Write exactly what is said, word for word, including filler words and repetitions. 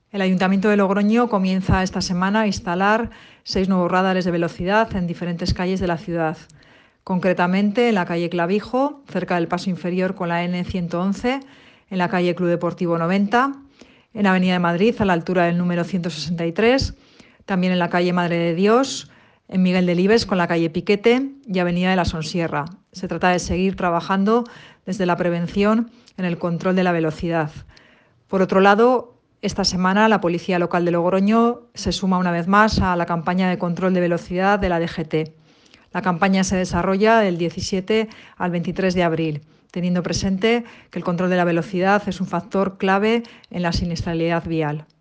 El Ayuntamiento de Logroño comienza esta semana a instalar seis nuevos radares de velocidad en diferentes calles de la ciudad. Concretamente en la calle Clavijo, cerca del paso inferior con la ene ciento once, en la calle Club Deportivo noventa, en Avenida de Madrid a la altura del número ciento sesenta y tres, también en la calle Madre de Dios, en Miguel Delibes con la calle Piquete y Avenida de la Sonsierra. Se trata de seguir trabajando desde la prevención en el control de la velocidad. Por otro lado, esta semana la Policía Local de Logroño se suma una vez más a la campaña de control de velocidad de la de ge te. La campaña se desarrolla del diecisiete al veintitrés de abril, teniendo presente que el control de la velocidad es un factor clave en la siniestralidad vial.